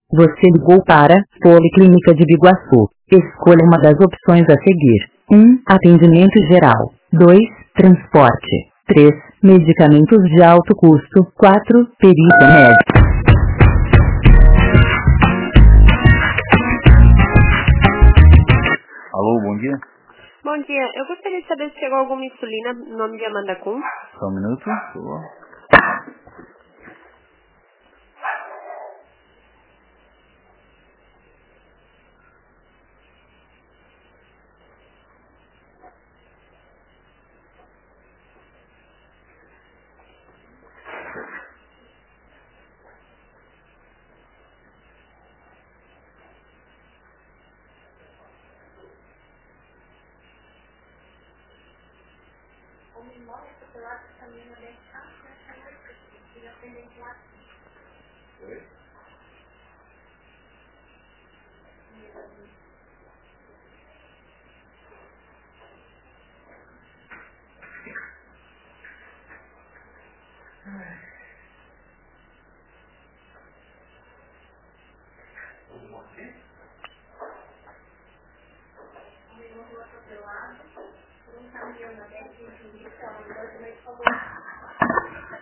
Você ligou para Policlínica de Biguaçu. Escolha uma das opções a seguir. 1. Atendimento geral. 2. Transporte. 3. Medicamentos de alto custo. 4. Perícia médica. Alô, bom dia. Bom dia, eu gostaria de saber se chegou alguma insulina no nome de Amanda Kuhn. Só um minuto, por favor.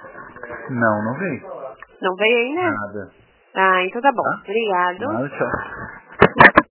Não veio. Não veio ainda? Nada. Ah, então tá bom. Tá? Obrigado. Nada, tchau.